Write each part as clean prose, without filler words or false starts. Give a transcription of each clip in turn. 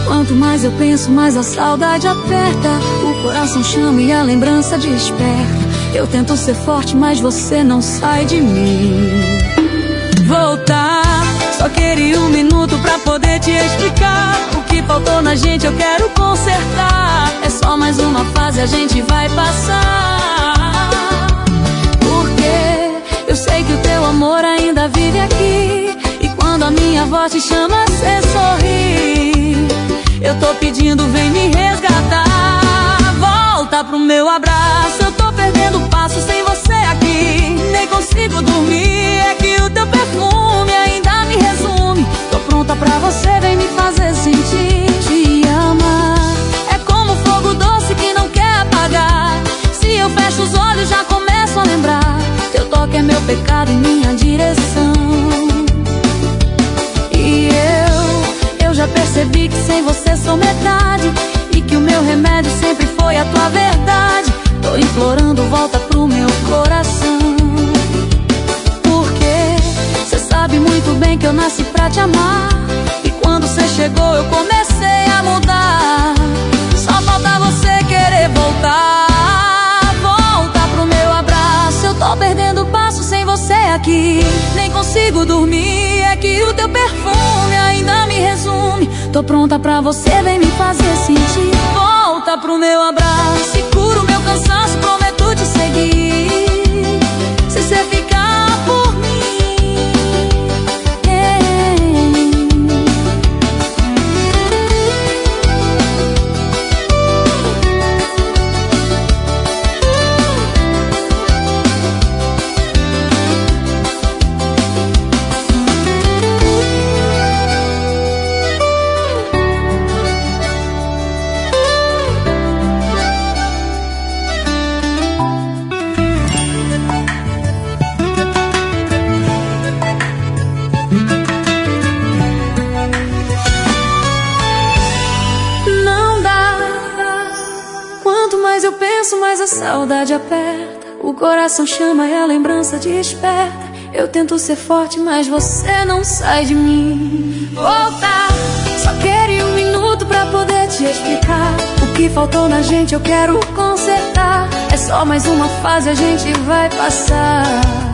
Quanto mais eu penso, mais a saudade aperta. O coração chama e a lembrança desperta. Eu tento ser forte, mas você não sai de mim. Voltar, só queria um minuto pra poder te explicar. O que faltou na gente eu quero consertar. É só mais uma fase, a gente vai passar. Porque eu sei que o teu amor ainda vive aqui. E quando a minha voz te chama, cê sorri. Eu tô pedindo, vem me resgatar. Volta pro meu abraço, eu tô perdendo passo sem você aqui. Nem consigo dormir, é que o teu perfume ainda me resume. Tô pronta pra você, vem me fazer sentir. Te amar é como fogo doce que não quer apagar. Se eu fecho os olhos já começo a lembrar. Teu toque é meu pecado em minha direção. E eu já percebi que sem você sou metade. E que o meu remédio sempre foi a tua verdade. Tô implorando, volta pro meu coração. Porque cê sabe muito bem que eu nasci pra te amar. E quando cê chegou eu comecei a mudar. Só falta você querer voltar. Volta pro meu abraço, eu tô perdendo passo sem você aqui. Nem consigo dormir, é que o teu perfume ainda me resume. Tô pronta pra você, vem me fazer sentir. Volta pro meu abraço e cura o meu cansaço, prometo te seguir. Se você ficar por mim, eu penso, mais a saudade aperta. O coração chama e a lembrança desperta. Eu tento ser forte, mas você não sai de mim. Voltar, só queria um minuto pra poder te explicar. O que faltou na gente eu quero consertar. É só mais uma fase, a gente vai passar.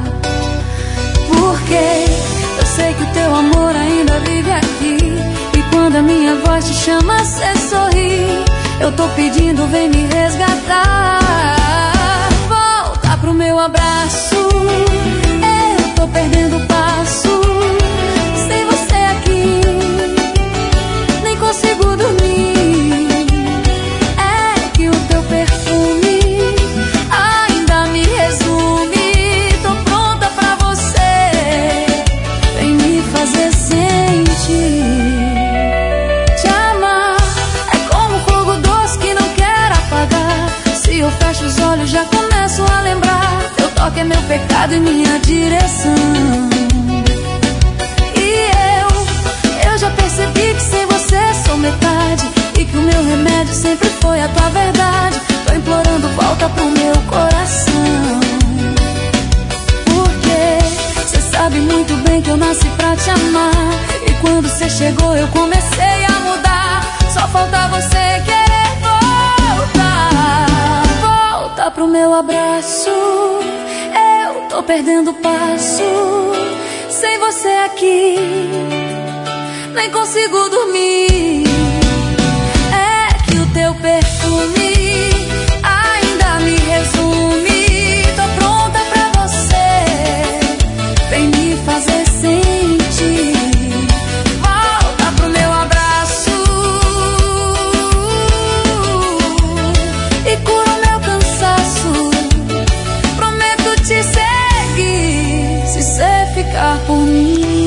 Porque eu sei que o teu amor ainda vive aqui. E quando a minha voz te chama, cê sorri. Eu tô pedindo, vem me resgatar. Volta pro meu abraço, eu tô perdendo passo sem você aqui. Nem consigo dormir, é que o teu perfume ainda me resume. Tô pronta pra você, vem me fazer sentir. Eu fecho os olhos, já começo a lembrar. Teu toque é meu pecado em minha direção. E eu já percebi que sem você sou metade. E que o meu remédio sempre foi a tua verdade. Tô implorando, volta pro meu coração. Porque cê sabe muito bem que eu nasci pra te amar. E quando cê chegou eu comecei a mudar. Só falta você querer voltar. Volta pro meu abraço, eu tô perdendo passo sem você aqui. Nem consigo dormir, é que o teu perfume ainda me resume. Tô pronta pra você, vem me fazer sentir. Volta pro meu abraço e cura o meu cansaço. Prometo te seguir se cê ficar por mim.